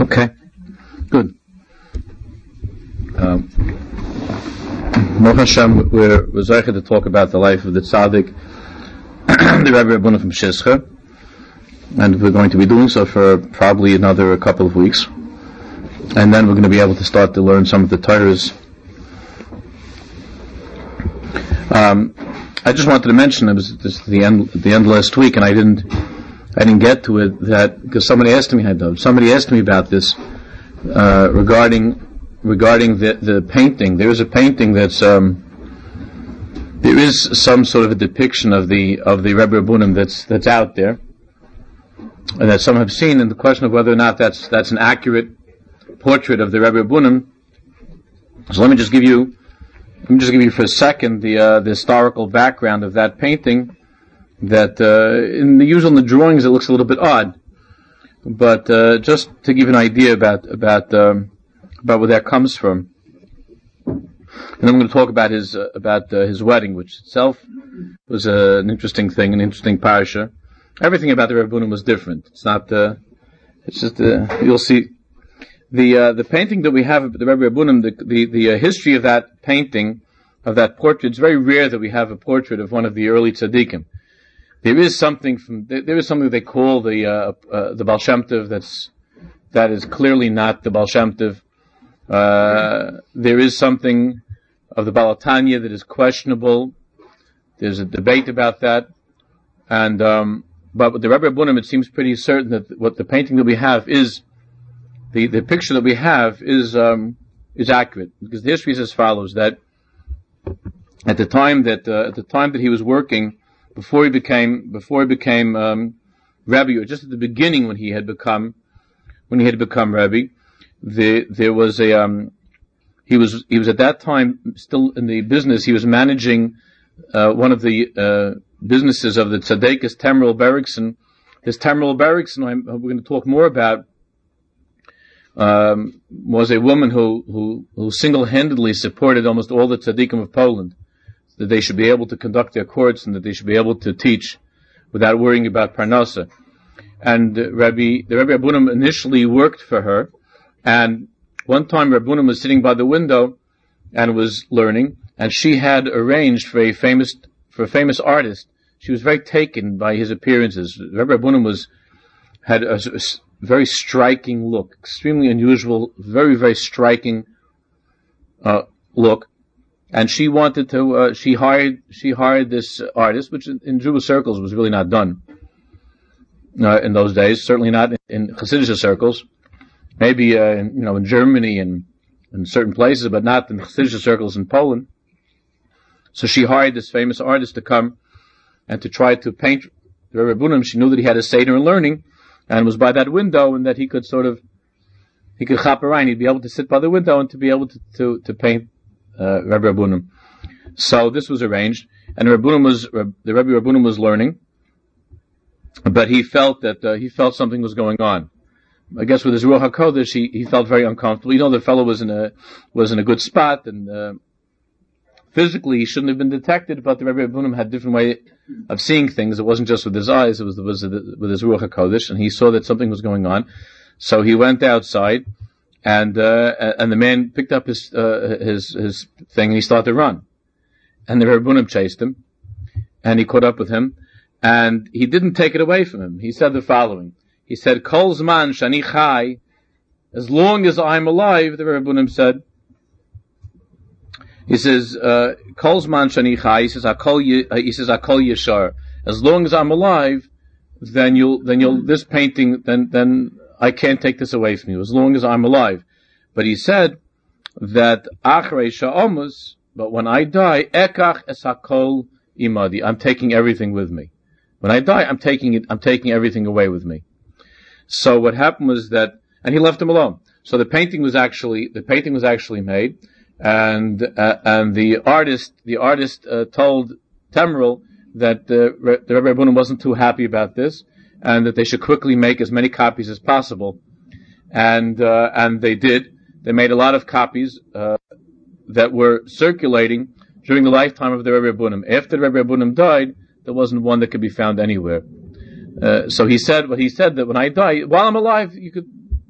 Okay, good. Baruch Hashem, we're zeicher to talk about the life of the tzaddik, the Rebbe Rabbeinu from Shischa, and we're going to be doing so for probably another couple of weeks, and then we're going to be able to start to learn some of the Torahs. I just wanted to mention, it was just at the end last week, and I didn't get to it, that because somebody asked me about this regarding the painting. There is a painting that's there is some sort of a depiction of the Rebbe Rabbunim that's out there, and that some have seen. And the question of whether or not that's an accurate portrait of the Rebbe Rabbunim. So let me just give you for a second the historical background of that painting. That in the drawings it looks a little bit odd, but just to give you an idea about where that comes from. And I'm going to talk about his wedding, which itself was an interesting thing, an interesting parasha. Everything about the Rebbe Rabbunim was different. It's not. It's just you'll see the painting that we have of the Rebbe Rabbunim. The history of that painting, of that portrait. It's very rare that we have a portrait of one of the early tzaddikim. There is something they call the Baal Shem Tov that is clearly not the Baal Shem Tov. There is something of the Baal Tanya that is questionable. There's a debate about that, and but with the Rebbe Rabbunim, it seems pretty certain that what the painting that we have is the picture that we have is accurate, because the history is as follows: that at the time that he was working. Before he became Rebbe, or just at the beginning when he had become Rebbe, there was he was at that time still in the business. He was managing one of the businesses of the Tzaddikus Temrel Bergson. This Temrel Bergson, we're going to talk more about, was a woman who single-handedly supported almost all the tzaddikim of Poland, that they should be able to conduct their courts and that they should be able to teach without worrying about parnasa. And the Rebbe Rabbunim initially worked for her, and one time Rabbunim was sitting by the window and was learning, and she had arranged for a famous artist. She was very taken by his appearances. Rebbe Rabbunim had a very striking look, extremely unusual, very, very striking look. And she wanted to. She hired this artist, which in Jewish circles was really not done in those days. Certainly not in Hasidic circles. Maybe in Germany and in certain places, but not in Hasidic circles in Poland. So she hired this famous artist to come and to try to paint the Rebbe Rabbunim. She knew that he had a seder in learning, and was by that window, and that he could chop around. He'd be able to sit by the window and to be able to paint. Rebbe Rabbunim. So this was arranged, and the Rebbe Rabbunim was learning, but he felt something was going on. I guess with his Ruach HaKodesh, he felt very uncomfortable. The fellow was in a good spot, and physically he shouldn't have been detected, but the Rebbe Rabbunim had a different way of seeing things. It wasn't just with his eyes; it was with his Ruach HaKodesh, and he saw that something was going on. So he went outside. And the man picked up his thing and he started to run. And the Rebbe Rabbunim chased him, and he caught up with him, and he didn't take it away from him. He said the following. He said, Kol zman shani chai, as long as I'm alive, the Rebbe Rabbunim said. He says, Kol zman shani chai, he says, Akol yeshar. As long as I'm alive, then this painting, then I can't take this away from you, as long as I'm alive. But he said that achrei sha'omus, but when I die, ekach es hakol imadi, I'm taking everything with me. When I die, I'm taking everything away with me. So what happened was that, and he left him alone. So the painting was actually made, and the artist told Temrel that the Rebbe Rabbunim wasn't too happy about this, and that they should quickly make as many copies as possible. And they did. They made a lot of copies, that were circulating during the lifetime of the Rebbe Rabbunim. After the Rebbe Rabbunim died, there wasn't one that could be found anywhere. So he said that when I die, while I'm alive,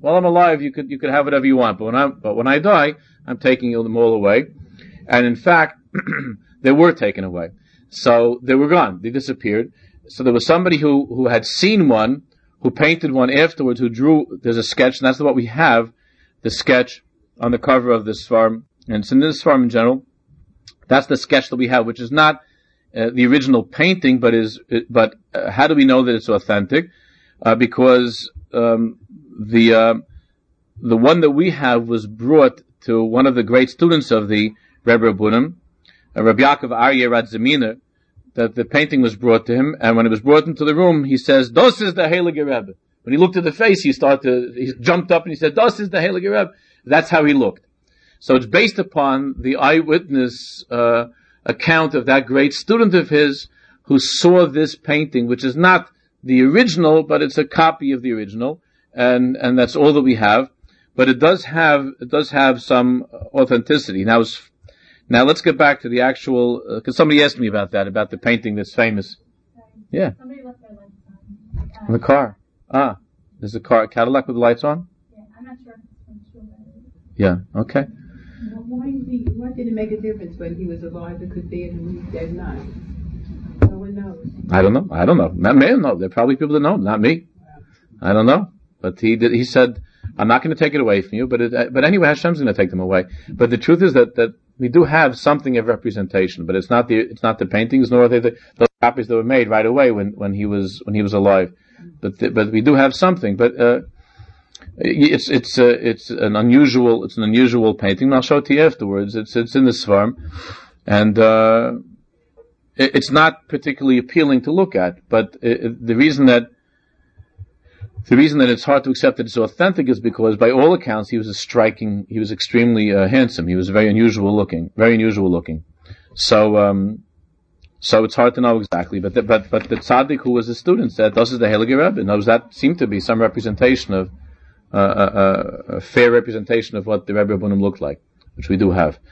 While I'm alive, you could have whatever you want, but when I die, I'm taking them all away. And in fact, they were taken away. So they were gone. They disappeared. So there was somebody who had seen one, who painted one afterwards, who drew, there's a sketch, and that's what we have, the sketch on the cover of this farm, and it's in this farm in general. That's the sketch that we have, which is not the original painting, but how do we know that it's authentic? Because the one that we have was brought to one of the great students of the Rebbe Rabbunim, Rabbi Yaakov Aryeh Radziminer, that the painting was brought to him, and when it was brought into the room, he says, "Das is the Heilige Rebbe." When he looked at the face, he jumped up and he said, "Das is the Heilige Rebbe." That's how he looked. So it's based upon the eyewitness account of that great student of his who saw this painting, which is not the original, but it's a copy of the original, and that's all that we have. But it does have some authenticity. Now let's get back to the actual, because somebody asked me about the painting that's famous. Yeah. Somebody left their lights on. In the car. There's a Cadillac with the lights on? Yeah, I'm not sure if it's from Shul. Yeah, okay. Why did it make a difference when he was alive? It could be and when he's dead not. No one knows. I don't know. Not me, no. There are probably people that know, not me. I don't know. But he said, I'm not going to take it away from you, but anyway, Hashem's going to take them away. But the truth is that we do have something of representation, but it's not the paintings, nor are they those copies that were made right away when he was alive. But we do have something. But it's an unusual painting. And I'll show it to you afterwards. It's in this farm, and it's not particularly appealing to look at. But the reason that it's hard to accept that it's authentic is because, by all accounts, he was extremely handsome. He was very unusual looking. So it's hard to know exactly. But the tzaddik who was a student said, "This is the Heilige Rebbe." Knows that seemed to be some representation of a fair representation of what the Rebbe Rabbunim looked like, which we do have.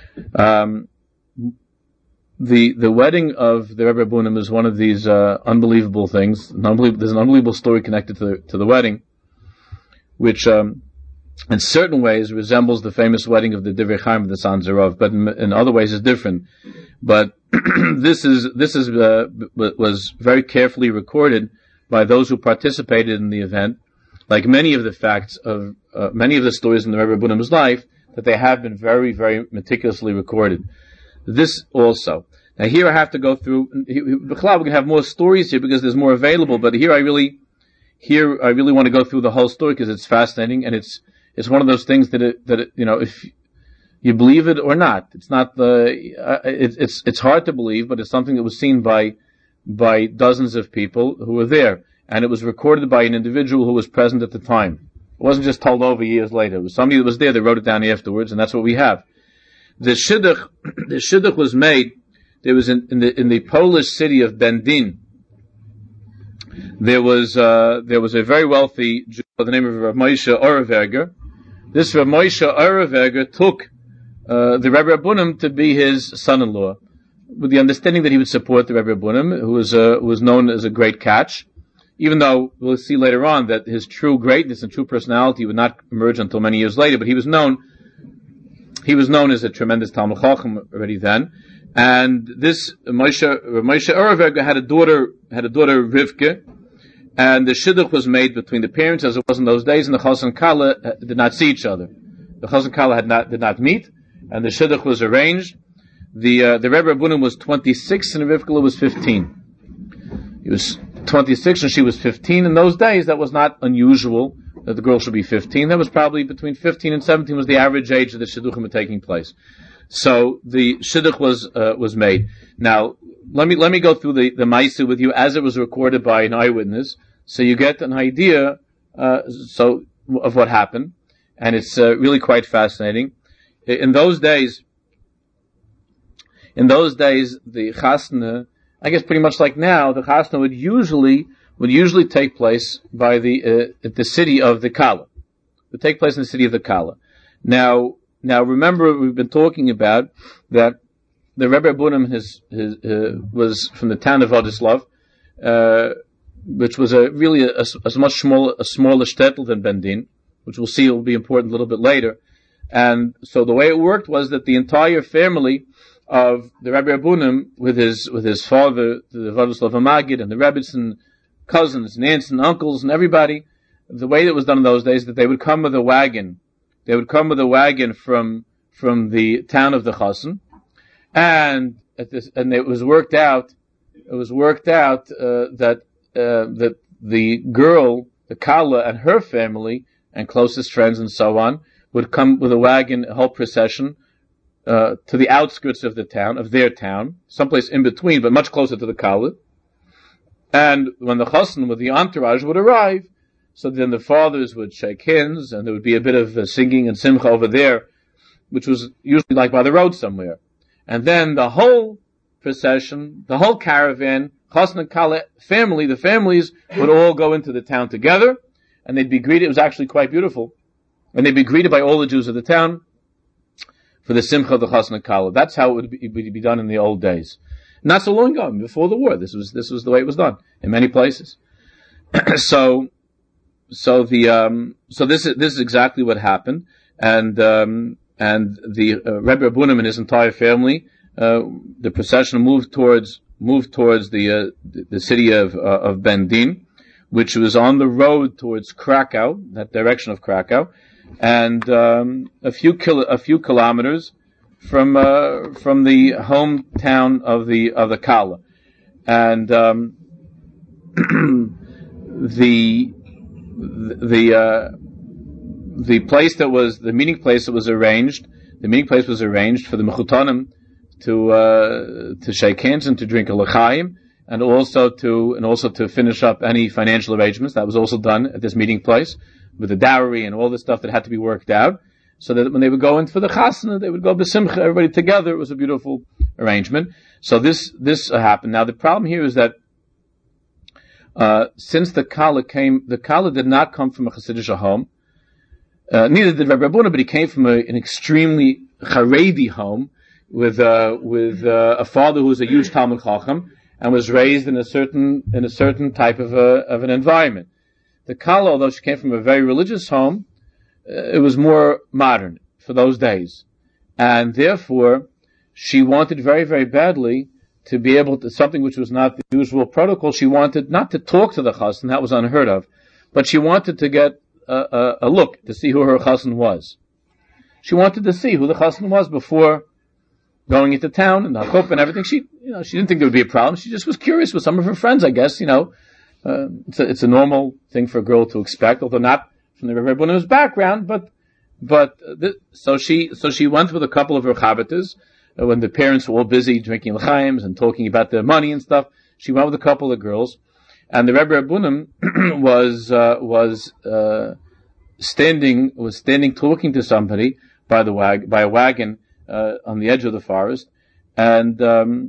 The wedding of the Rebbe Rabbunim is one of these unbelievable things. There's an unbelievable story connected to the wedding, which in certain ways resembles the famous wedding of the Divrei Chaim of the Sons of, but in other ways is different. But this was very carefully recorded by those who participated in the event. Like many of the facts of many of the stories in the Rebbe Rabunim's life, that they have been very, very meticulously recorded. This also. Now here I have to go through. We're going to have more stories here because there's more available. But here I really want to go through the whole story because it's fascinating, and it's one of those things that if you believe it or not, it's not it's hard to believe, but it's something that was seen by dozens of people who were there, and it was recorded by an individual who was present at the time. It wasn't just told over years later. It was somebody that was there that wrote it down afterwards, and that's what we have. The shidduch was made. There was in the Polish city of Bendin. There was a very wealthy Jew by the name of Rav Moshe Oraverger. This Rav Moshe Oraverger took the Rebbe Rabbunim to be his son-in-law, with the understanding that he would support the Rebbe Rabbunim, who was known as a great catch. Even though we'll see later on that his true greatness and true personality would not emerge until many years later, but he was known as a tremendous Talmid Chacham already then. And this Moshe Oraverger had a daughter Rivka, and the shidduch was made between the parents as it was in those days, and the Chas and Kala did not see each other. The Chas and Kala did not meet, and the shidduch was arranged. The Rebbe Rabbunim was 26 and Rivka was 15. He was 26 and she was 15. In those days, that was not unusual that the girl should be 15. That was probably between 15 and 17 was the average age that the shidduchim were taking place. So the shidduch was made. Now, let me go through the ma'aseh with you as it was recorded by an eyewitness, so you get an idea of what happened, and it's really quite fascinating. In those days, the chasna, I guess pretty much like now, the chasna would usually take place by the city of the Kala. It would take place in the city of the Kala. Now remember, we've been talking about that the Rebbe Rabbunim was from the town of Vladislav, which was a much smaller shtetl than Bendin. which we'll see will be important a little bit later. And so the way it worked was that the entire family of the Rebbe Rabunim, with his father, the Vladislav Magid, and the Rebbitzin cousins and aunts and uncles and everybody, the way that was done in those days, that they would come with a wagon. They would come with a wagon from the town of the Chassan, and it was worked out. It was worked out that the girl, the Kala, and her family and closest friends and so on would come with a wagon, a whole procession, to the outskirts of their town, someplace in between, but much closer to the Kala. And when the Chassan with the entourage would arrive, so then the fathers would shake hands, and there would be a bit of singing and simcha over there, which was usually like by the road somewhere. And then the whole procession, the whole caravan, Chassan and Kala family, the families would all go into the town together, and they'd be greeted. It was actually quite beautiful. And they'd be greeted by all the Jews of the town for the simcha of the Chassan and Kala. That's how it would be done in the old days. Not so long ago, before the war, this was the way it was done in many places. So this is exactly what happened, and the Rebbe Rabunim and his entire family, the procession moved towards the city of Ben Din, which was on the road towards Krakow, that direction of Krakow, and a few kilometers from the hometown of the Kala, and the place that was the meeting place that was arranged. The meeting place was arranged for the Mechutanim to shake hands and to drink a l'chaim, and also to finish up any financial arrangements. That was also done at this meeting place with the dowry and all the stuff that had to be worked out, so that when they would go in for the chasna, they would go b'simcha, everybody together. It was a beautiful arrangement. So this happened. Now the problem here is that since the Kala did not come from a Hasidic home, neither did Rebbe Rabunim, but he came from an extremely Haredi home with a father who was a huge Talmud Chacham and was raised in a certain type of an environment. The Kala, although she came from a very religious home, it was more modern for those days, and therefore she wanted very, very badly to be able to, something which was not the usual protocol. She wanted not to talk to the chassan, that was unheard of, but she wanted to get a look to see who her chassan was. She wanted to see who the chassan was before going into town and the hakuf and everything. She didn't think there would be a problem. She just was curious with some of her friends, I guess. It's a normal thing for a girl to expect, although not from the Rebbe Rabunim's background. So she went with a couple of her chavetas. When the parents were all busy drinking l'chaims and talking about their money and stuff, she went with a couple of girls, and the Rebbe Rabunim was standing talking to somebody by a wagon on the edge of the forest, and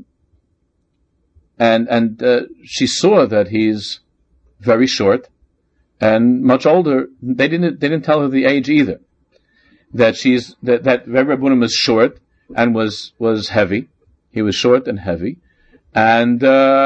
she saw that he's very short and much older. They didn't tell her the age either. That Rebbe Rabunim was short and was heavy. He was short and heavy, and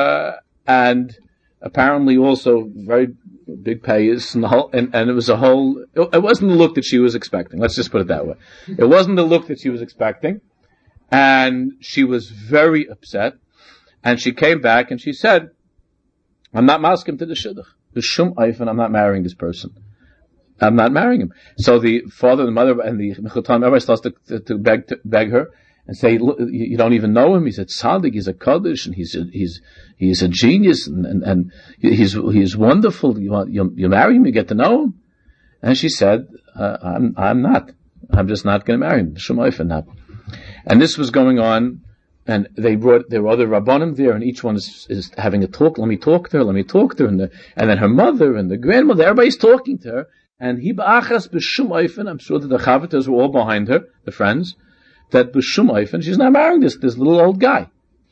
apparently also very big payas, and it was it wasn't the look that she was expecting. Let's just put it that way. It wasn't the look that she was expecting, and she was very upset, and she came back and she said, "I'm not masking to the shidduch. B'shum eifin, I'm not marrying this person. I'm not marrying him." So the father, the mother, and the mechutan, everybody starts to beg her and say, "Look, you don't even know him. He's a tzaddik, he's a kaddish, and he's a genius, and he's wonderful. You marry him, you get to know him." And she said, "I'm not. I'm just not going to marry him. B'shum not." And this was going on, and there were other rabbanim there, and each one is having a talk. Let me talk to her, and then her mother and the grandmother, everybody's talking to her. And he ba'achas b'shum oifen, I'm sure that the chavetas were all behind her, the friends, that b'shum oifen, she's not marrying this little old guy.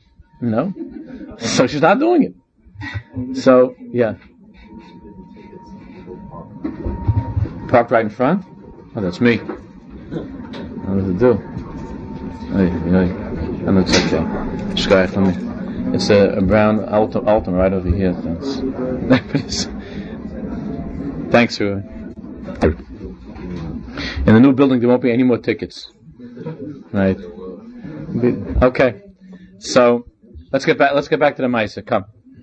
So she's not doing it. So, yeah. Parked right in front? Oh, that's me. What to do? That looks okay. Shkayach for me. It's a brown Alton right over here. Thanks. Thanks, Rui. In the new building, there won't be any more tickets. Right. Okay. So let's get back to the Maisa. Come.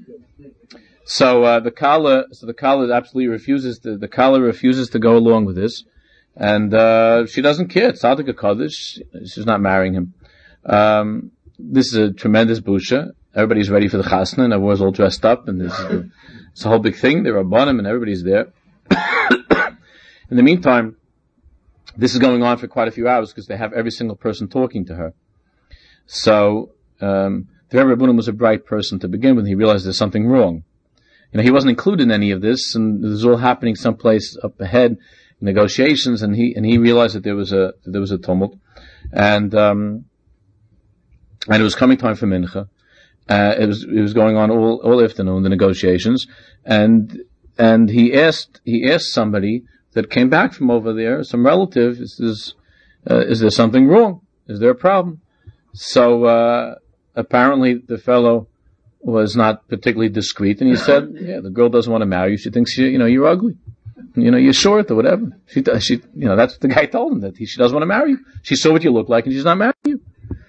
So the Kala absolutely refuses to go along with this, and she doesn't care. It's Tzaddik Kodesh. She's not marrying him. This is a tremendous busha. Everybody's ready for the chasna, and everyone's all dressed up, and it's a whole big thing. There are Rabbanim, and everybody's there. In the meantime, this is going on for quite a few hours because they have every single person talking to her. So the Rebbe Rabbanim was a bright person to begin with. He realized there's something wrong. He wasn't included in any of this, and this was all happening someplace up ahead, negotiations, and he realized that there was a tumult, and it was coming time for mincha. It was going on all afternoon, the negotiations, and he asked somebody that came back from over there, some relative, is there something wrong? Is there a problem? So apparently the fellow was not particularly discreet, and he said, "Yeah, the girl doesn't want to marry you. She thinks you're ugly. You're short or whatever." She that's what the guy told him, that she doesn't want to marry you. She saw what you look like, and she's not marrying you.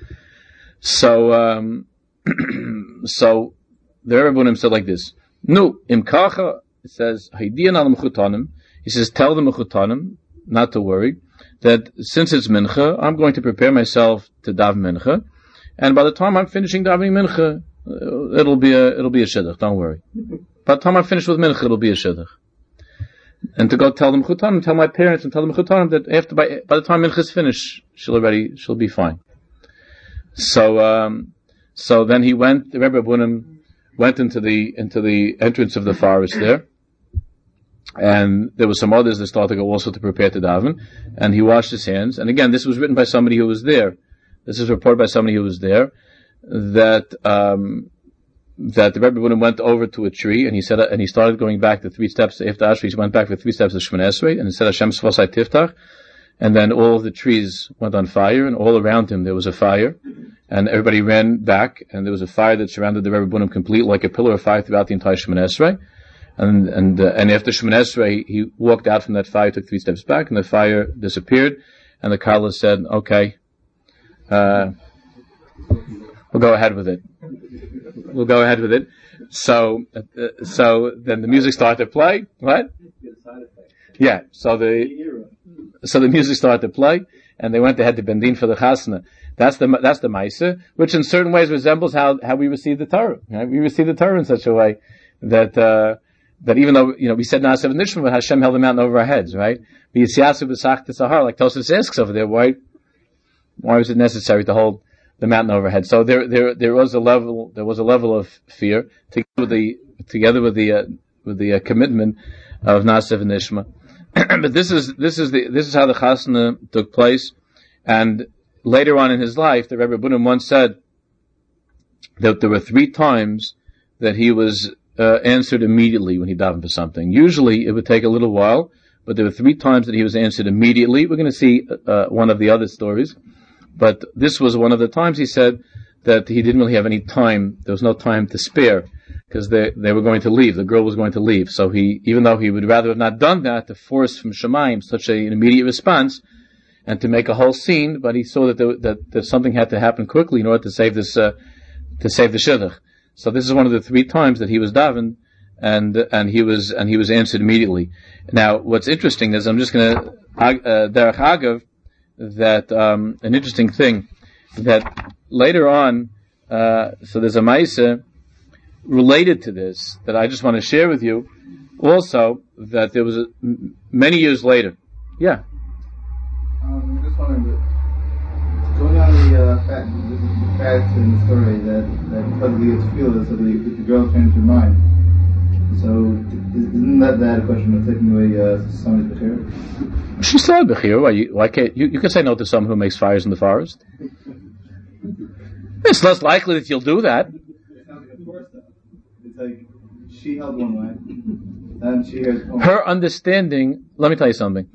So so the Rebbe said like this: "No, imkacha." It says, "Haidian al mechutanim." He says, "Tell the mechutanim not to worry. That since it's mincha, I'm going to prepare myself to daven mincha, and by the time I'm finishing davening mincha, it'll be a shidduch. Don't worry. By the time I'm finished with mincha, it'll be a shidduch." And to go tell them chutanim, tell my parents, and tell them chutanim that by the time mincha is finished, she'll be fine. So then he went. The Rebbe Rabbanim went into the entrance of the forest there, and there were some others that started to go also to prepare to daven, and he washed his hands. And again, this was written by somebody who was there. This is reported by somebody who was there, that the Rebbe Rabbanim went over to a tree, and he started going back the 3 steps after Ashri. He went back for 3 steps of Shemoneh Esrei, and he said Hashem Sfosai Tiftach, and then all of the trees went on fire, and all around him there was a fire, and everybody ran back, and there was a fire that surrounded the Rebbe Rabbanim complete, like a pillar of fire throughout the entire Shemoneh Esrei. And after Shemoneh Esrei, he walked out from that fire, took 3 steps back, and the fire disappeared, and the Kala said, "Okay, we'll go ahead with it." So then the music started to play. What? Yeah. So the music started to play, and they went ahead to Bendin for the chasna. That's the Maisa, which in certain ways resembles how we receive the Torah. Right? We receive the Torah in such a way that even though we said Na'aseh v'nishma, but Hashem held the mountain over our heads, right? V'yisyasu b'sach t'sahar, like Tosfos asks over there, why was it necessary to hold the mountain overhead? So there was a level of fear together with the commitment of Na'aseh v'nishma. But this is how the chasna took place. And later on in his life, the Rebbe Rabbanim once said that there were 3 times that he was answered immediately when he davened for something. Usually it would take a little while, but there were 3 times that he was answered immediately. We're going to see one of the other stories. But this was one of the times he said that he didn't really have any time. There was no time to spare because they were going to leave. The girl was going to leave. So even though he would rather have not done that, to force from Shemayim such an immediate response and to make a whole scene, but he saw that something had to happen quickly in order to save the shidduch. So this is one of the 3 times that he was davened, and he was answered immediately. Now, what's interesting is I'm just going to derech agav that an interesting thing that later on. So there's a Maisa related to this that I just want to share with you. Also, that there was many years later. Yeah. I'm just wondering, going on the fact in the story that because we feel this, so the girl changed her mind. So isn't that a question of taking away somebody's bechira? She said bechira. Why can't you can say no to someone who makes fires in the forest? It's less likely that you'll do that. It's not like a force though. It's like she held one way, and she hears her understanding. Let me tell you something.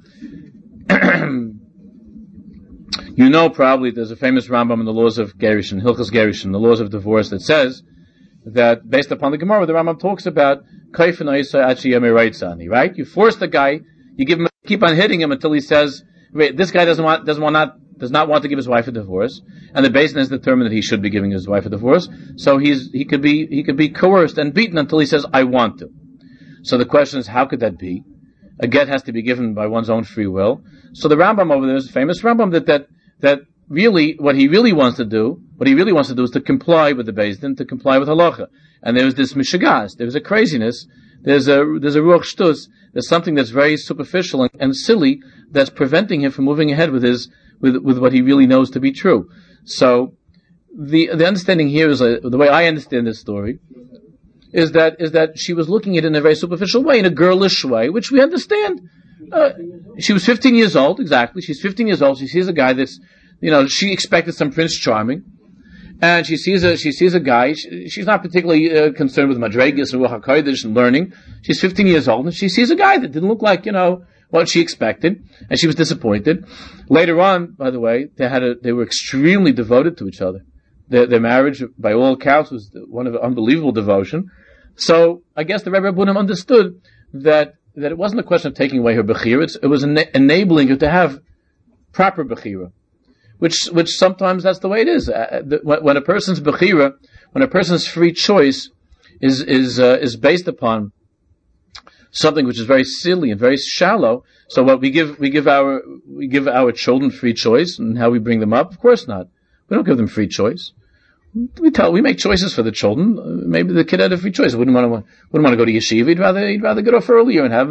Probably there's a famous Rambam in the laws of Gerushin, Hilchos Gerushin, the laws of divorce, that says that based upon the Gemara, the Rambam talks about right? You force the guy, you keep on hitting him until he says this guy does not want to give his wife a divorce, and the Beis Din has determined that he should be giving his wife a divorce. So he could be coerced and beaten until he says, "I want to." So the question is, how could that be? A get has to be given by one's own free will. So the Rambam over there is a famous Rambam that really what he really wants to do is to comply with the Beis Din, to comply with halacha. And there was this mishagas, there was a craziness, there's a ruach shtus, there's something that's very superficial and silly that's preventing him from moving ahead with what he really knows to be true. So the understanding here is the way I understand this story is that she was looking at it in a very superficial way, in a girlish way, which we understand. She was 15 years old, exactly. She's 15 years old. She sees a guy that's, she expected some Prince Charming, and she sees a guy. She's not particularly concerned with madregas and ruach hakodesh and learning. She's 15 years old, and she sees a guy that didn't look like what she expected, and she was disappointed. Later on, by the way, they were extremely devoted to each other. Their marriage, by all accounts, was one of unbelievable devotion. So I guess the Rebbe Rabbunim understood that it wasn't a question of taking away her bechira. It was enabling her to have proper bechira, which sometimes that's the way it is. When a person's bechira, when a person's free choice is based upon something which is very silly and very shallow. So what we give our children free choice and how we bring them up? Of course not. We don't give them free choice. We make choices for the children. Maybe the kid had a free choice. Wouldn't want to go to yeshiva. He'd rather get off earlier and have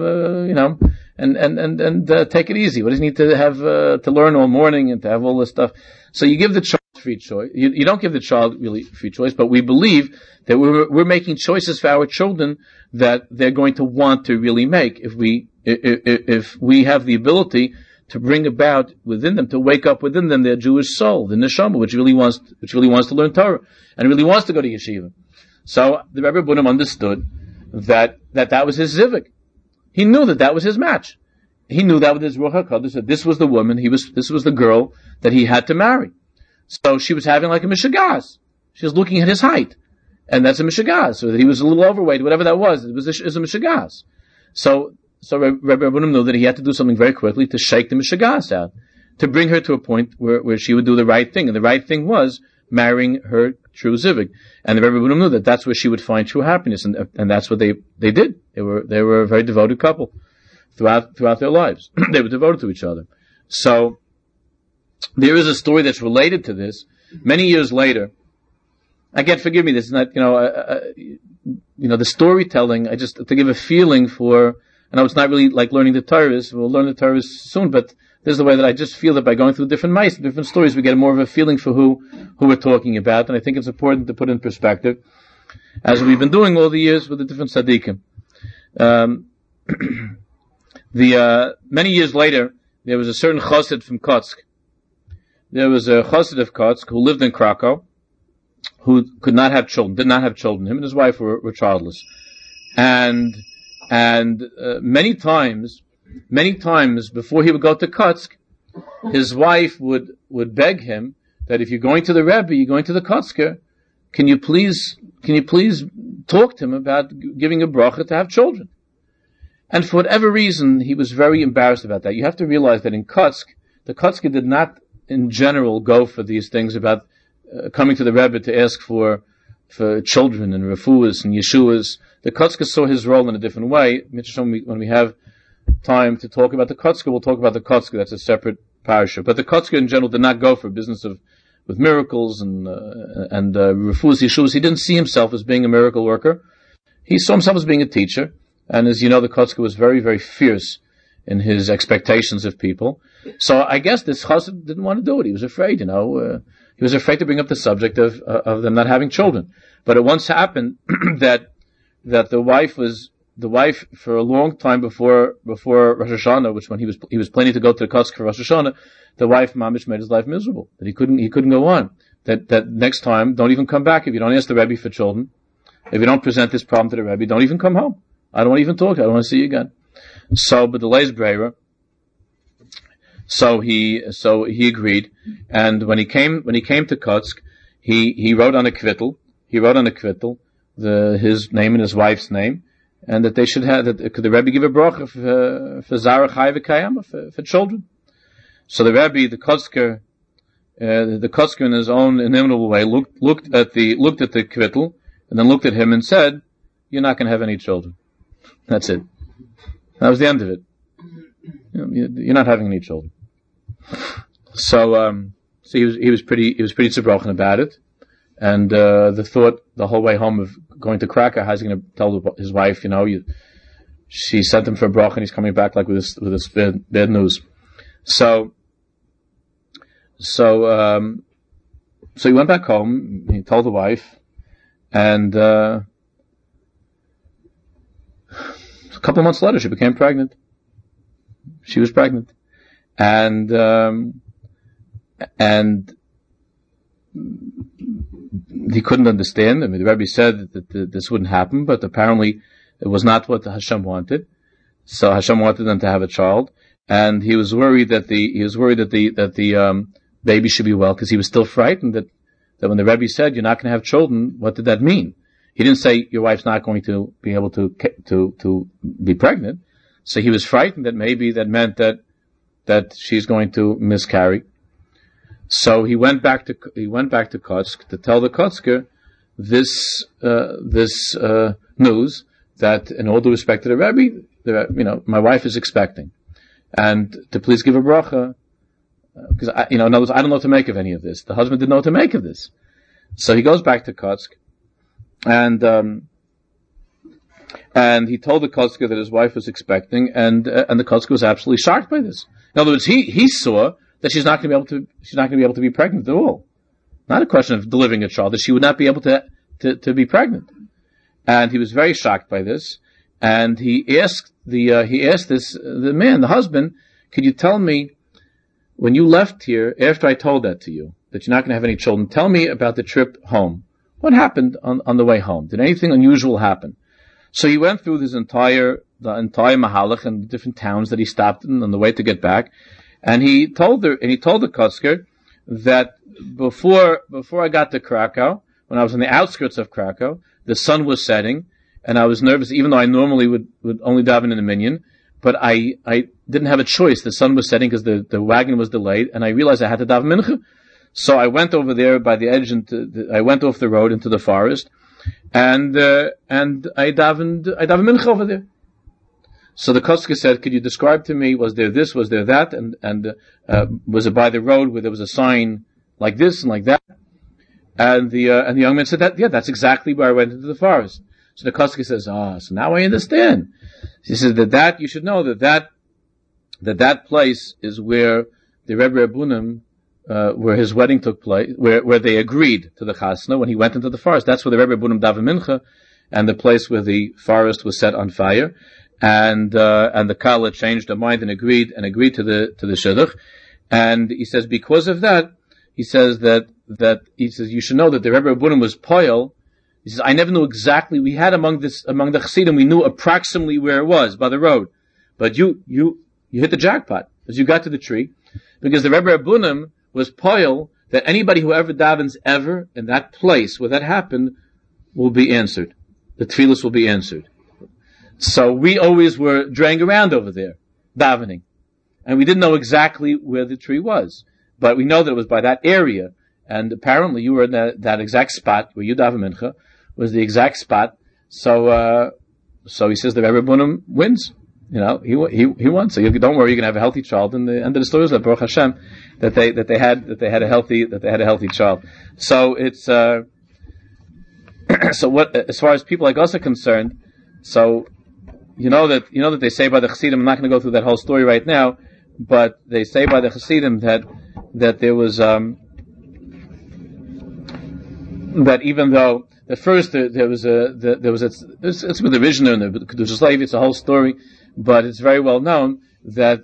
and take it easy. What does he need to have to learn all morning and to have all this stuff? So you give the child free choice. You don't give the child really free choice, but we believe that we're making choices for our children that they're going to want to really make if we have the ability to bring about within them, to wake up within them their Jewish soul, the neshama, which really wants to learn Torah and really wants to go to yeshiva. So the Rebbe Rabbunim understood that was his zivik. He knew that was his match. He knew that with his ruach hakodesh, that this was the woman. This was the girl that he had to marry. So she was having like a mishagas. She was looking at his height, and that's a mishagas. So that he was a little overweight, whatever that was, it was a mishagas. So Rebbe Rabbunim knew that he had to do something very quickly to shake the mishagas out, to bring her to a point where she would do the right thing. And the right thing was marrying her true zivig. And the Rebbe Rabbunim knew that that's where she would find true happiness. And that's what they did. They were a very devoted couple throughout their lives. They were devoted to each other. So there is a story that's related to this. Many years later, again, forgive me, this is not, the storytelling, to give a feeling for, I know it's not really like learning the Torah. We'll learn the Torah soon, but this is the way that I just feel that by going through different mice, different stories, we get more of a feeling for who we're talking about. And I think it's important to put in perspective, as we've been doing all the years with the different tzaddikim. Many years later, there was a certain chassid from Kotsk. There was a chassid of Kotsk who lived in Krakow, who did not have children. Him and his wife were childless. And many times before he would go to Kotsk, his wife would beg him that if you're going to the Rebbe, you're going to the Kotsker, can you please talk to him about giving a bracha to have children? And for whatever reason, he was very embarrassed about that. You have to realize that in Kotsk, the Kotsker did not in general go for these things about coming to the Rebbe to ask for children and refuahs and yeshuas. The Kotsker saw his role in a different way. When we have time to talk about the Kotsker, we'll talk about the Kotsker. That's a separate parasha. But the Kotsker in general did not go for business with miracles and refuahs, yeshuas. He didn't see himself as being a miracle worker. He saw himself as being a teacher. And as you know, the Kotsker was very, very fierce in his expectations of people. So I guess this chassid didn't want to do it. He was afraid, he was afraid to bring up the subject of them not having children. But it once happened that the wife for a long time before Rosh Hashanah, which when he was planning to go to the Kotsk for Rosh Hashanah, the wife mamish made his life miserable. That he couldn't go on. That next time, don't even come back if you don't ask the Rebbe for children. If you don't present this problem to the Rebbe, don't even come home. I don't want to even talk. I don't want to see you again. So, but the Leis Breira. So he agreed. And when he came to Kotsk, he wrote on a kvittel. His name and his wife's name, and that they should have, could the Rebbe give a bracha for Zara Chai V'Kayama, for children. So the Rebbe, the Kotzker in his own inimitable way looked at the kvittel and then looked at him and said, "You're not going to have any children." That's it. That was the end of it. You're not having any children. So he was pretty zerbrochen about it, and the thought the whole way home of going to Krakow, how's he going to tell his wife? She sent him for a bracha, and he's coming back like with this bad news. So he went back home. He told the wife, and a couple of months later, she became pregnant. She was pregnant, and he couldn't understand. I mean, the Rebbe said that this wouldn't happen, but apparently it was not what Hashem wanted. So Hashem wanted them to have a child, and he was worried that the baby should be well, because he was still frightened that when the Rebbe said you're not going to have children, what did that mean? He didn't say your wife's not going to be able to be pregnant. So he was frightened that maybe that meant that she's going to miscarry. So he went back to Kotsk to tell the Kotzker this news, that in all due respect to the Rebbe, my wife is expecting, and to please give a bracha, because in other words, I don't know what to make of any of this. The husband didn't know what to make of this. So he goes back to Kotsk, and he told the Kotzker that his wife was expecting, and the Kotzker was absolutely shocked by this. In other words, he saw that she's not going to be able to be pregnant at all. Not a question of delivering a child, that she would not be able to be pregnant. And he was very shocked by this, and he asked the man, the husband, could you tell me, when you left here, after I told that to you, that you're not going to have any children, tell me about the trip home. What happened on the way home? Did anything unusual happen? So he went through the entire Mahalach and the different towns that he stopped in on the way to get back, and he told the Kotzker that before I got to Krakow, when I was on the outskirts of Krakow, the sun was setting, and I was nervous, even though I normally would only daven in a minyan, but I didn't have a choice. The sun was setting because the wagon was delayed, and I realized I had to daven mincha. So I went over there by the edge, I went off the road into the forest, and I davened mincha over there. So the Kotzker said, could you describe to me, was there this, was there that, and was it by the road where there was a sign like this and like that? And the young man said that's exactly where I went into the forest. So the Kotzker says, so now I understand. He says that you should know that place is where the Rebbe Rabunim, where his wedding took place, where they agreed to the chasna when he went into the forest. That's where the Rebbe Rabunim daven mincha, and the place where the forest was set on fire. And the Kala changed their mind and agreed to the shidduch. And he says, because of that, he says you should know that the Rebbe Rabunim was poil. He says, I never knew exactly, we had among the Chassidim, we knew approximately where it was, by the road. But you hit the jackpot, as you got to the tree, because the Rebbe Rabunim was poil, that anybody who ever davens ever in that place where that happened will be answered. The tefillos will be answered. So we always were draying around over there, davening. And we didn't know exactly where the tree was. But we know that it was by that area. And apparently you were in that exact spot where you daven mincha, was the exact spot. So he says the Rebbe Rabunim wins. He won. So don't worry, you're going to have a healthy child. And the end of the story is that Baruch Hashem, that they had a healthy child. So it's, so what, as far as people like us are concerned, so, you know that they say by the Chassidim, I'm not going to go through that whole story right now, but they say by the Chassidim that there was, that even though at first it's with the Rishner and the Kedushas Levi, it's a whole story, but it's very well known that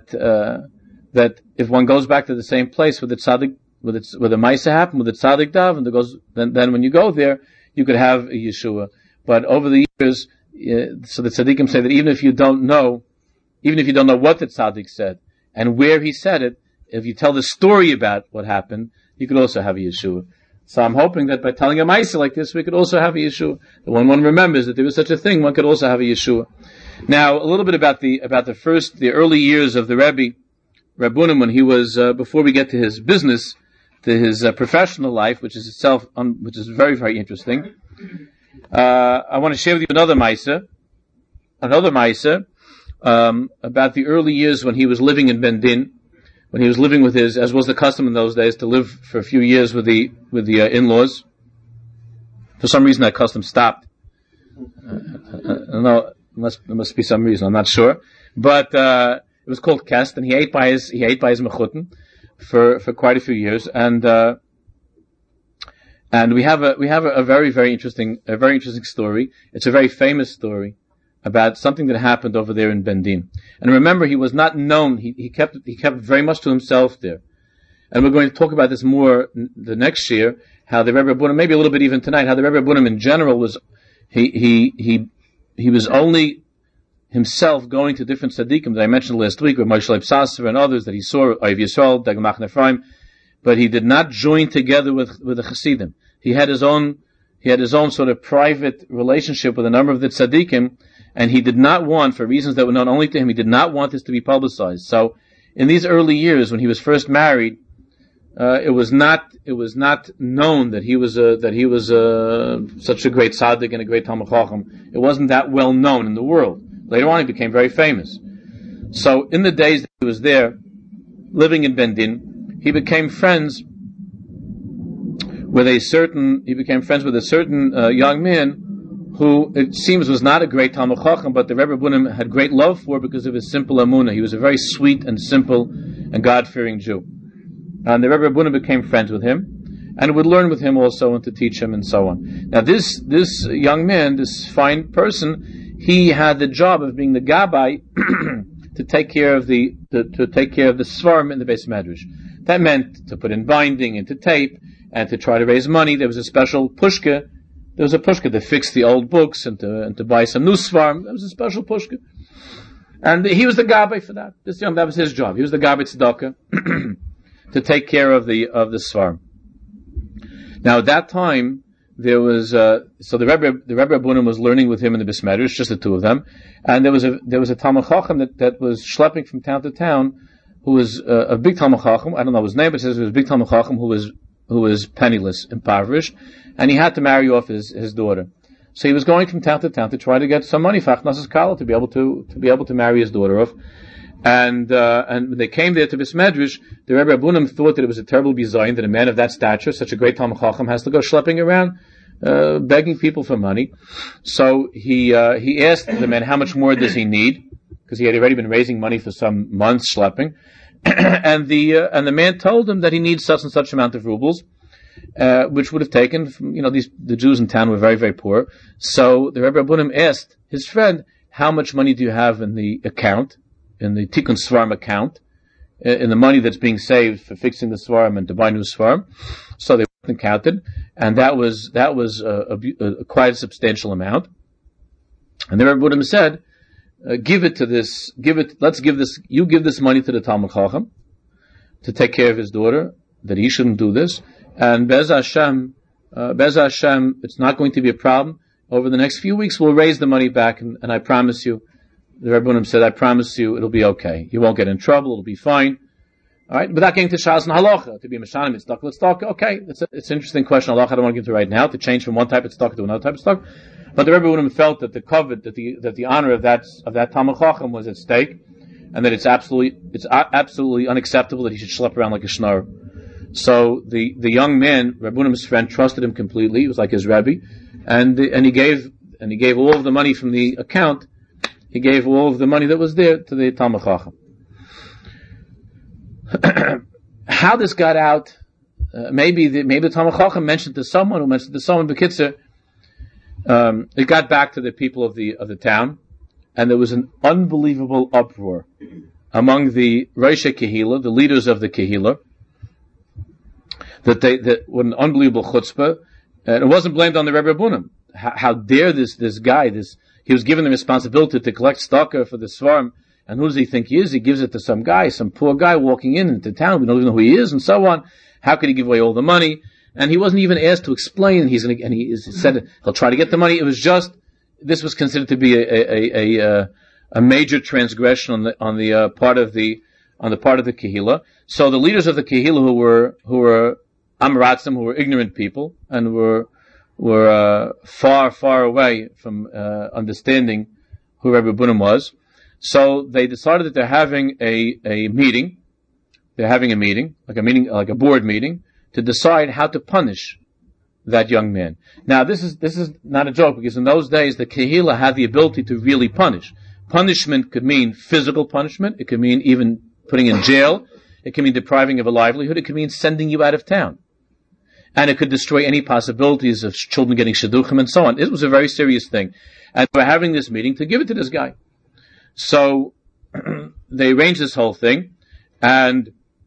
if one goes back to the same place where the tzaddik, where the Maisa happened, where the tzaddik dav, and then when you go there, you could have a Yeshua. But over the years, so the tzaddikim say that even if you don't know what the tzaddik said and where he said it, if you tell the story about what happened, you could also have a Yeshua. So I'm hoping that by telling a Maisa like this, we could also have a Yeshua. That when one remembers that there was such a thing, one could also have a Yeshua. Now, a little bit about the early years of the Rebbe Reb Bunim, when he was, before we get to his business, to his professional life, which is itself, which is very, very interesting. I want to share with you another Maisa, about the early years when he was living in Bendin, when he was living with his, as was the custom in those days, to live for a few years with the in-laws. For some reason that custom stopped. No, there must be some reason, I'm not sure. But, it was called Kest, and he ate by his mechutin for quite a few years, and we have a very, very interesting story. It's a very famous story about something that happened over there in Bendin. And remember, he was not known. He kept very much to himself there. And we're going to talk about this more the next year, how the Rebbe Bunim, maybe a little bit even tonight, how the Rebbe Bunim in general was, he was only himself going to different tzaddikim that I mentioned last week, with Moshe Leib Sasser and others that he saw, Oiv Yisrael, Dagel Machne Ephraim, but he did not join together with the Chassidim. He had his own sort of private relationship with a number of the tzaddikim, and he did not want, for reasons that were known only to him, he did not want this to be publicized. So, in these early years, when he was first married, it was not known that he was such a great tzaddik and a great Talmid Chacham. It wasn't that well known in the world. Later on, he became very famous. So, in the days that he was there, living in Bendin, he became friends with a certain young man who, it seems, was not a great Talmid Chacham, but the Rebbe Bunim had great love for because of his simple amunah. He was a very sweet and simple and God-fearing Jew. And the Rebbe Bunim became friends with him, and would learn with him also, and to teach him, and so on. Now, this young man, this fine person, he had the job of being the gabbai to take care of the svarim in the Beis Medrash. That meant to put in binding and to tape and to try to raise money. There was a special pushka. There was a pushka to fix the old books and to buy some new svarim. There was a special pushka, and he was the gabbai for that. That was his job. He was the gabbai tzedakah to take care of the svarim. Now, at that time, there was so the Rebbe Bunim was learning with him in the Beis Medrash, just the two of them, and there was a Talmid Chacham that was schlepping from town to town, who was a big Talmid Chacham. I don't know his name, but it says he was a big Talmid Chacham who was penniless, impoverished, and he had to marry off his daughter. So he was going from town to town to try to get some money for Achnas Kala to be able to marry his daughter off. And when they came there to Beis Medrash, the Rebbe Bunim thought that it was a terrible bizayin that a man of that stature, such a great Talmid Chacham, has to go schlepping around, begging people for money. So he asked the man how much more does he need, because he had already been raising money for some months schlepping, and the man told him that he needs such and such amount of rubles, which would have taken from, the Jews in town were very, very poor. So the Rebbe Bunim asked his friend, how much money do you have in the account, in the Tikkun Svarim account, in the money that's being saved for fixing the Svarim and to buy new Svarim? So they went and counted, and that was quite a substantial amount. And the Rebbe Bunim said, you give this money to the Talmid Chacham to take care of his daughter, that he shouldn't do this, and Bez Hashem, it's not going to be a problem. Over the next few weeks, we'll raise the money back, and I promise you, the Rebbe Bunim said, I promise you, it'll be okay. You won't get in trouble, it'll be fine. Alright, without getting to Shas and Halacha, to be Meshanim, it's stuck, let's talk, okay, it's an interesting question, Halacha, I don't want to get into right now, to change from one type of stock to another type of stock. But the Rebbe Bunim felt that the covet, that the honor of that Talmid Chacham was at stake, and that it's absolutely unacceptable that he should schlep around like a schnorr. So the young man, Rebbe Bunim's friend, trusted him completely. He was like his Rebbe, and he gave all of the money from the account. He gave all of the money that was there to the Talmid Chacham. How this got out, maybe the Talmid Chacham mentioned to someone B'kitzer. It got back to the people of the town, and there was an unbelievable uproar among the Rosh Kehillah, the leaders of the Kehillah, that what an unbelievable chutzpah, and it wasn't blamed on the Rebbe Bunim. How dare this guy, he was given the responsibility to collect tzedakah for the Svarim, and who does he think he is? He gives it to some poor guy walking into town, we don't even know who he is, and so on. How could he give away all the money? And he wasn't even asked to explain, he said he'll try to get the money. It was just, this was considered to be a major transgression on the part of the on the part of the Kehillah. So the leaders of the Kehillah who were Amaratzim, who were ignorant people, and were far, far away from understanding who Rebbe Bunim was. So they decided that they're having a meeting. They're having a meeting, like a board meeting, to decide how to punish that young man. Now, this is not a joke, because in those days the Kehillah had the ability to really punish. Punishment could mean physical punishment. It could mean even putting in jail. It could mean depriving of a livelihood. It could mean sending you out of town. And it could destroy any possibilities of children getting shidduchim and so on. It was a very serious thing. And we're having this meeting to give it to this guy. So they arranged this whole thing, and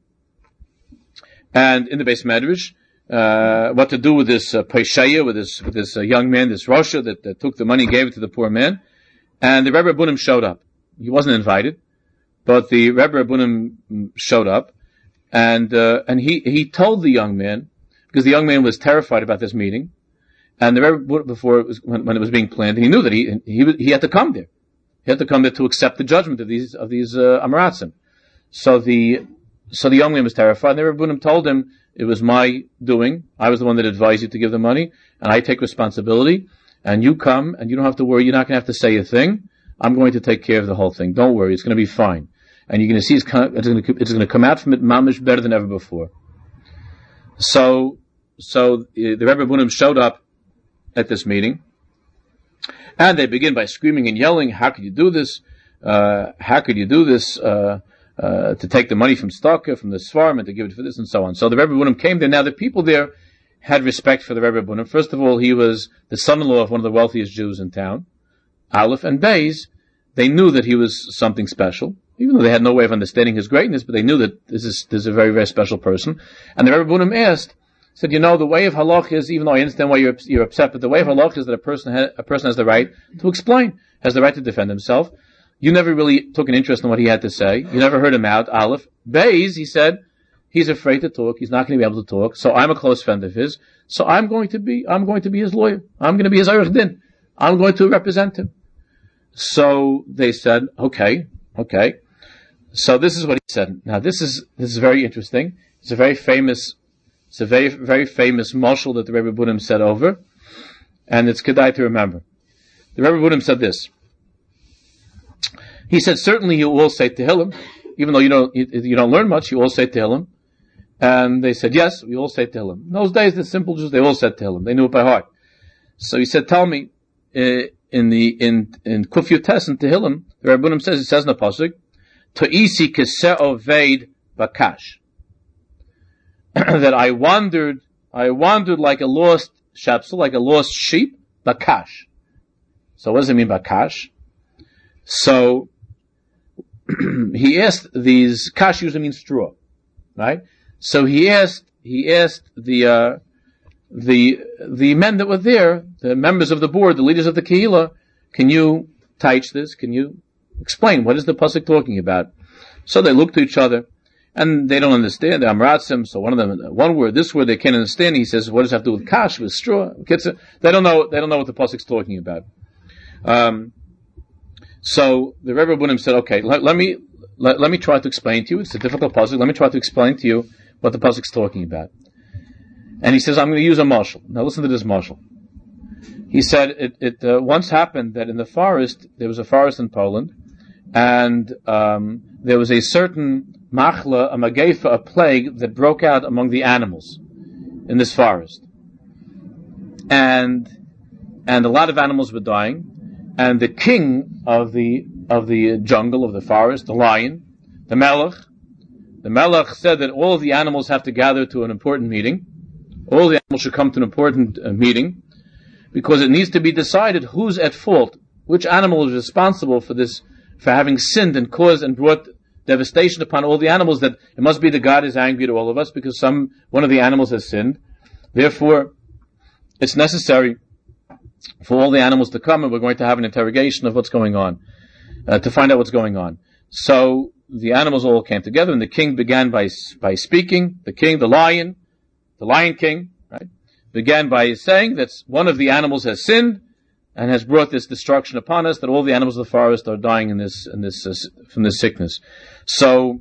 in the Beis Medrash, what to do with this Pesheya, with this young man, this Rosha that took the money and gave it to the poor man. And the Rebbe Bunim showed up. He wasn't invited, but the Rebbe Bunim showed up, and he told the young man, because the young man was terrified about this meeting, and the Rebbe, when it was being planned, he knew that he had to come there. He had to come there to accept the judgment of these Amaratzim. So the young man was terrified, and the Rebbe Bunim told him, it was my doing. I was the one that advised you to give the money, and I take responsibility. And you come, and you don't have to worry. You're not going to have to say a thing. I'm going to take care of the whole thing. Don't worry. It's going to be fine. And you're going to see it's going to come out from it mamish better than ever before. So the Rebbe Bunim showed up at this meeting, and they begin by screaming and yelling, how could you do this? How could you do this? To take the money from Staka, from the Svarim, and to give it for this and so on. So the Rebbe Bunim came there. Now the people there had respect for the Rebbe Bunim. First of all, he was the son-in-law of one of the wealthiest Jews in town, Aleph, and Beis. They knew that he was something special, even though they had no way of understanding his greatness, but they knew that this is a very, very special person. And the Rebbe Bunim said, the way of halach is, even though I understand why you're upset, but the way of halach is that a person has the right to explain, has the right to defend himself. You never really took an interest in what he had to say. You never heard him out, Aleph. Beis, he said, he's afraid to talk. He's not going to be able to talk. So I'm a close friend of his. So I'm going to be his lawyer. I'm going to be his Arich Din. I'm going to represent him. So they said, okay. So this is what he said. Now this is very interesting. It's a very famous mashal that the Rebbe Bunim said over, and it's kedai to remember. The Rebbe Bunim said this. He said, certainly you all say Tehillim, even though you don't learn much, you all say Tehillim. And they said, yes, we all say Tehillim. In those days, the simple Jews, they all said Tehillim. They knew it by heart. So he said, tell me, in Kuf Yutes in Tehillim, the Rebbe Bunim says, it says in the pasuk, To'isi keseo veid bakash. That I wandered like a lost shepsel, like a lost sheep, bakash. So what does it mean, bakash? So, he asked these, kash usually means straw, right? So he asked the men that were there, the members of the board, the leaders of the Kehillah, can you teach this? Can you explain? What is the pasuk talking about? So they look to each other, and they don't understand. They're Amaratzim, so one of them, one word, this word they can't understand. He says, what does it have to do with kash, with straw? They don't know what the pasuk's talking about. So the Rebbe Bunim said, okay, let me try to explain to you. It's a difficult pasuk. Let me try to explain to you what the pasuk's talking about. And he says, I'm going to use a mashal. Now listen to this mashal. He said, it once happened that in the forest, there was a forest in Poland, and there was a certain machla, a magefa, a plague that broke out among the animals in this forest. And a lot of animals were dying. And the king of the jungle, of the forest, the lion, the melech said that all of the animals have to gather to an important meeting. All the animals should come to an important meeting, because it needs to be decided who's at fault, which animal is responsible for this, for having sinned and caused and brought devastation upon all the animals, that it must be that God is angry to all of us because one of the animals has sinned. Therefore, it's necessary for all the animals to come, and we're going to have an interrogation of what's going on, to find out what's going on. So the animals all came together, and the king began by speaking. The king, the lion king, right, began by saying that one of the animals has sinned and has brought this destruction upon us, that all the animals of the forest are dying from this sickness. So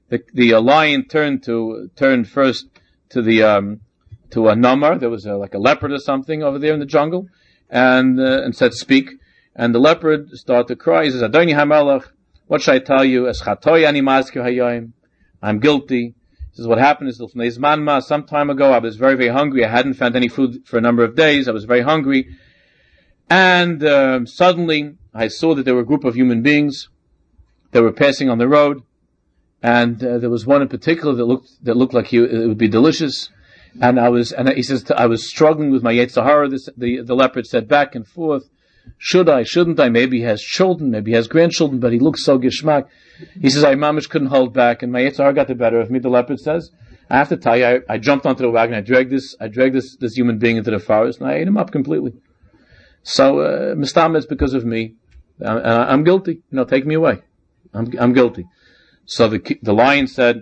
the lion turned first to to a namar. There was like a leopard or something over there in the jungle, and said, "Speak." And the leopard started to cry. He says, "Adoni HaMelech, what should I tell you? Es chatoy ani mazkir hayom. I'm guilty." He says, "What happened is that some time ago, I was very, very hungry. I hadn't found any food for a number of days. I was very hungry. And suddenly, I saw that there were a group of human beings that were passing on the road. And there was one in particular that looked like it would be delicious. And he says, I was struggling with my Yetzer Hara. The leopard said back and forth, should I, shouldn't I? Maybe he has children, maybe he has grandchildren, but he looks so gishmak. He says, I mamish couldn't hold back, and my Yetzer Hara got the better of me, the leopard says. I have to tell you, I jumped onto the wagon, I dragged this human being into the forest, and I ate him up completely. So, Mistama, it's because of me. I'm guilty. Take me away. I'm guilty. So the lion said,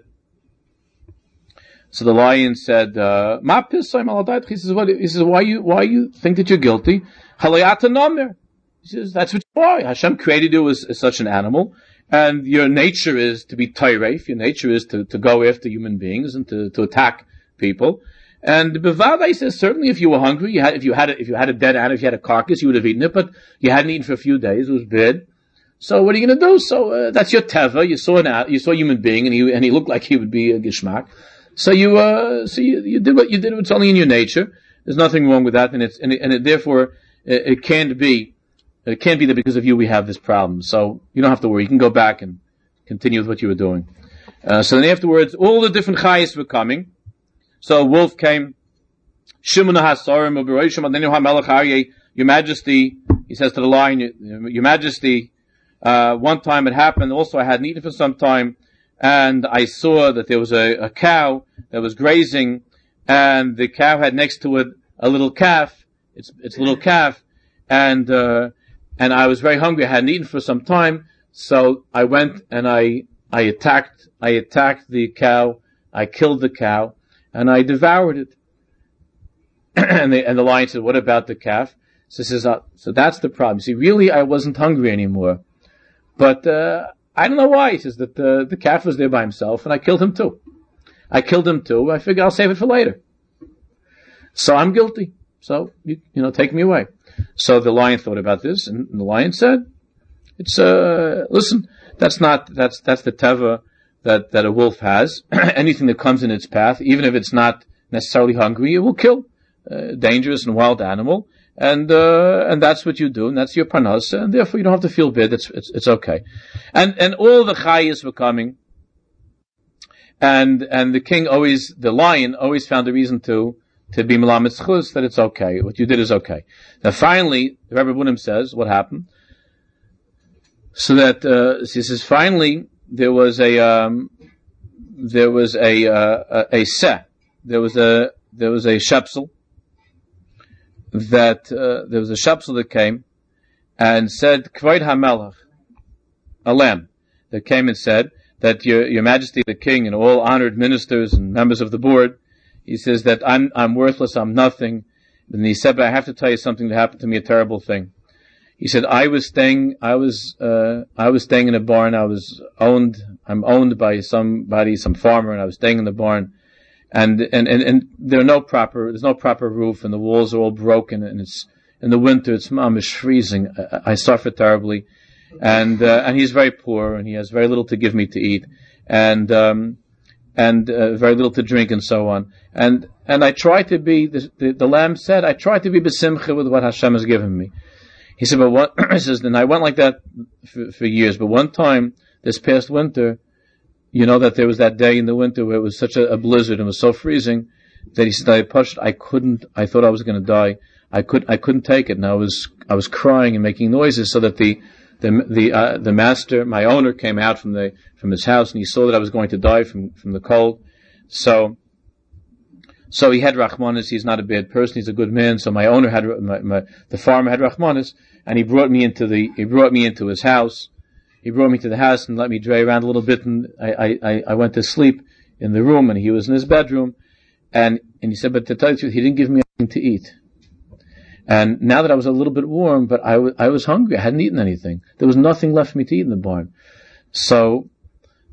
Ma pisayim al adayt. He says, why you think that you're guilty? Halayata nomer. He says, that's what you are. Hashem created you as such an animal, and your nature is to be tyref. Your nature is to go after human beings and to attack people. And Bevada, he says, certainly if you were hungry, if you had a dead animal, if you had a carcass, you would have eaten it, but you hadn't eaten for a few days. It was bad. So what are you going to do? So that's your teva. You saw a human being, and he looked like he would be a gishmak. So you did what you did. It's only in your nature. There's nothing wrong with that, and therefore it can't be that because of you we have this problem. So you don't have to worry. You can go back and continue with what you were doing. So then afterwards, all the different chayes were coming. So a wolf came. Shimon hasarim u'beroishim adenu hamelech aryeh. Your Majesty, he says to the lion, Your Majesty. One time it happened. Also, I hadn't eaten for some time, and I saw that there was a cow that was grazing, and the cow had next to it a little calf. It's a little calf, and I was very hungry. I hadn't eaten for some time, so I went and I attacked the cow. I killed the cow, and I devoured it. and the lion said, "What about the calf?" So he says, "So that's the problem. See, really, I wasn't hungry anymore." But I don't know why. He says that the calf was there by himself, and I killed him too. I figure I'll save it for later. So I'm guilty. So take me away. So the lion thought about this, and the lion said, "It's listen. That's the teva that a wolf has. Anything that comes in its path, even if it's not necessarily hungry, it will kill. Dangerous and wild animal." And that's what you do, and that's your parnas, and therefore you don't have to feel bad. It's okay. And all the chayes were coming, and the lion always found a reason to be melamed zchus, that it's okay. What you did is okay. Now finally, the Rebbe Bunim says, what happened? So that, he says, finally, there was a shepsel, there was a shepsel that came and said, Kvoid HaMelech, a lamb that came and said that your Majesty the King and all honored ministers and members of the board, he says that I'm worthless, I'm nothing. And he said, but I have to tell you something that happened to me, a terrible thing. He said, I was staying in a barn. I'm owned by somebody, some farmer, and I was staying in the barn. And there's no proper roof, and the walls are all broken, and it's in the winter, it's mamish freezing. I suffer terribly, and he's very poor, and he has very little to give me to eat, and very little to drink, and so on. And I try to be, the lamb said, I try to be besimcha with what Hashem has given me. He said, he says, and I went like that for years, but one time, this past winter, that there was that day in the winter where it was such a blizzard and it was so freezing that he said, I thought I was going to die. I couldn't take it, and I was crying and making noises, so that the master, my owner, came out from his house, and he saw that I was going to die from the cold. So he had Rachmanis. He's not a bad person. He's a good man. So my owner had, the farmer had Rachmanis, and he brought me into his house. He brought me to the house and let me dray around a little bit, and I went to sleep in the room, and he was in his bedroom, and he said, but to tell you the truth, he didn't give me anything to eat. And now that I was a little bit warm, but I was hungry. I hadn't eaten anything. There was nothing left for me to eat in the barn. So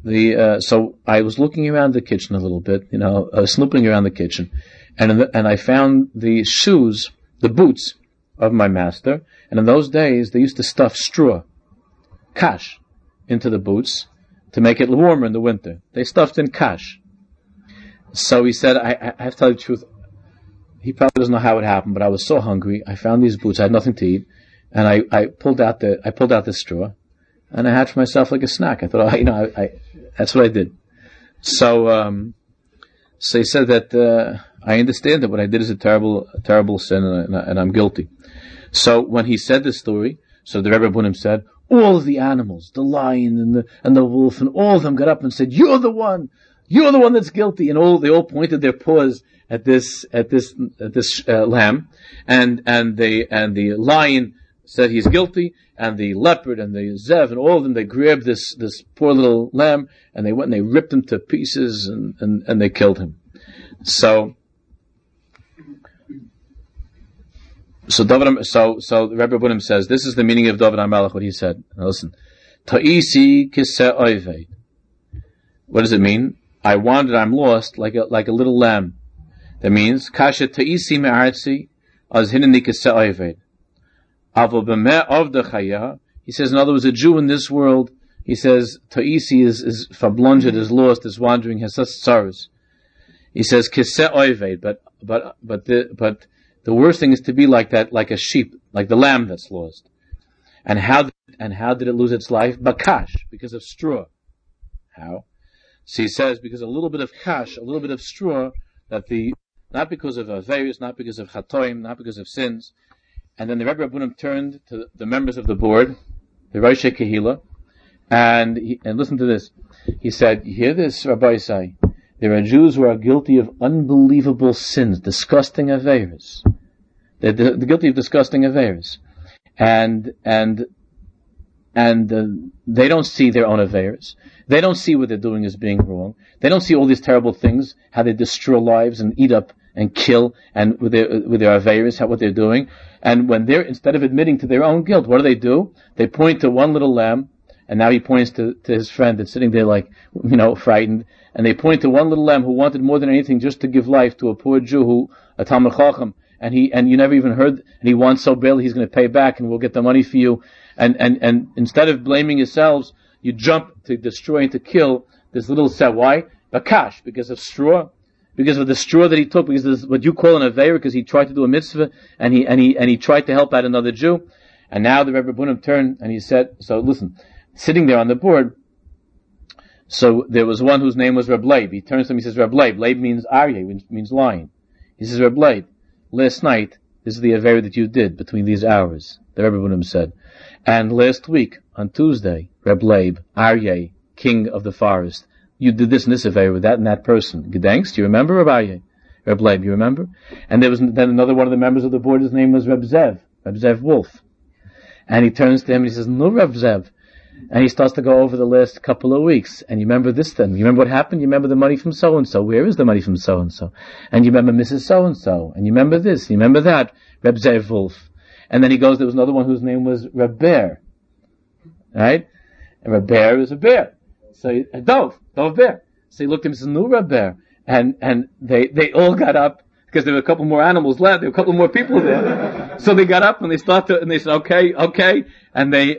so I was looking around the kitchen a little bit, snooping around the kitchen, and I found the shoes, the boots of my master. And in those days, they used to stuff straw, kash, into the boots to make it warmer in the winter. They stuffed in kash. So he said, I have to tell you the truth. He probably doesn't know how it happened, but I was so hungry. I found these boots. I had nothing to eat, and I pulled out the straw, and I had for myself like a snack. I thought, that's what I did. So he said that I understand that what I did is a terrible sin, and I'm guilty. So when he said this story, so the Rebbe Bunim said, all of the animals, the lion and the wolf, and all of them got up and said, "You're the one that's guilty." And they all pointed their paws at this lamb, and the lion said he's guilty, and the leopard and the zev and all of them, they grabbed this poor little lamb, and they went and they ripped him to pieces, and they killed him. So the Rebbe Bunim says, this is the meaning of David HaMelech, what he said. Now listen. Ta'isi kiseh oived. What does it mean? I wandered, I'm lost, like a little lamb. That means, kasha ta'isi me'artzi, az hineni kiseh oived. Avo b'meh avda chaya. He says, in other words, a Jew in this world, he says, ta'isi is fablonjed, is lost, is wandering, has such sorrows. He says, kiseh oived, but the worst thing is to be like that, like a sheep, like the lamb that's lost. And how did it lose its life? Bakash, because of straw. How? So he says, because a little bit of kash, a little bit of straw, not because of averis, not because of chatoim, not because of sins. And then the Rebbe Rabbunim turned to the members of the board, the Rosh Kehila, and listen to this. He said, you hear this, Rabbi Isai? There are Jews who are guilty of unbelievable sins, disgusting averis. They're guilty of disgusting averis. And they don't see their own averis. They don't see what they're doing as being wrong. They don't see all these terrible things, how they destroy lives and eat up and kill, and with their averis, what they're doing. And when instead of admitting to their own guilt, what do? They point to one little lamb, and now he points to his friend that's sitting there frightened, and they point to one little lamb who wanted more than anything just to give life to a poor Jew a Talmid Chacham, and you never even heard, and he wants so badly he's going to pay back, and we'll get the money for you. And instead of blaming yourselves, you jump to destroy and to kill this little set. Why? Bakash, because of straw, because of the straw that he took, because this is what you call an aveira, because he tried to do a mitzvah, and he tried to help out another Jew. And now the Rebbe Bunim turned and he said, so listen, sitting there on the board, so there was one whose name was Reb Leib. He turns to him, he says, Reb Leib. Leib means Aryeh, which means lion. He says, Reb Leib, last night, this is the aveira that you did between these hours, the Rebbe Bunim said. And last week, on Tuesday, Reb Leib, Aryeh, king of the forest, you did this and this aveira with that and that person. Gedenkst, do you remember, Reb Aryeh? Reb Leib, you remember? And there was then another one of the members of the board, his name was Reb Zev Wolf. And he turns to him and he says, no, Reb Zev. And he starts to go over the last couple of weeks. And you remember this then? You remember what happened? You remember the money from so-and-so? Where is the money from so-and-so? And you remember Mrs. so-and-so? And you remember this? You remember that? Reb Zev Wolf. And then he goes, there was another one whose name was Reb Bear. Right? And Reb Bear is a bear. So, Dov Bear. So he looked at him and said, no, Reb Bear. And they all got up, because there were a couple more animals left, there were a couple more people there. So they got up and they said, okay, and they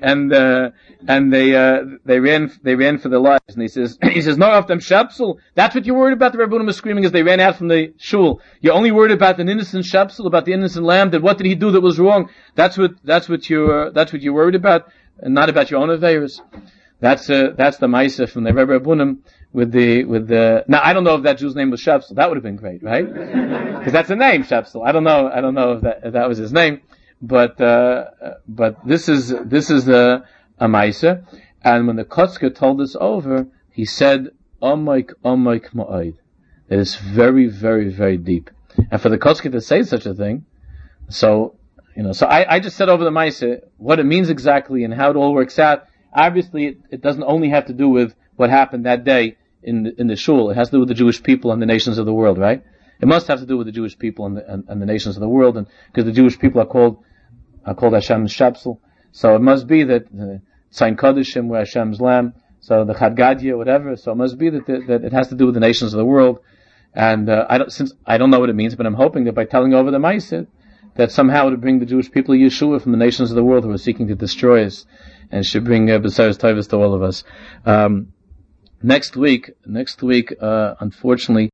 ran for their lives. And he says, no, of them shepsel. That's what you're worried about. The Rebbe Bunim was screaming as they ran out from the shul. You're only worried about an innocent shepsel, about the innocent lamb. That what did he do that was wrong? That's what you're worried about, and not about your own affairs. That's the Maisa from the Rebbe Bunim with the. Now I don't know if that Jew's name was Shepsel. That would have been great, right? Because that's a name, Shepsel. I don't know if that was his name, but this is a Maisa. And when the Kotzker told us over, he said, "Omoik ma'od." It is very, very, very deep. And for the Kotzker to say such a thing, so I just said over the Maisa what it means exactly and how it all works out. Obviously, it doesn't only have to do with what happened that day in the shul. It has to do with the Jewish people and the nations of the world, right? It must have to do with the Jewish people and the nations of the world, and because the Jewish people are called Hashem's Shepsel. So it must be that Tzayin Kodeshim were Hashem's lamb. So the Chad Gadya, whatever. So it must be that it has to do with the nations of the world. And since I don't know what it means, but I'm hoping that by telling over the Ma'aser, that somehow it would bring the Jewish people Yeshua from the nations of the world who are seeking to destroy us, and should bring B'seres Tovos to all of us. Next week, unfortunately,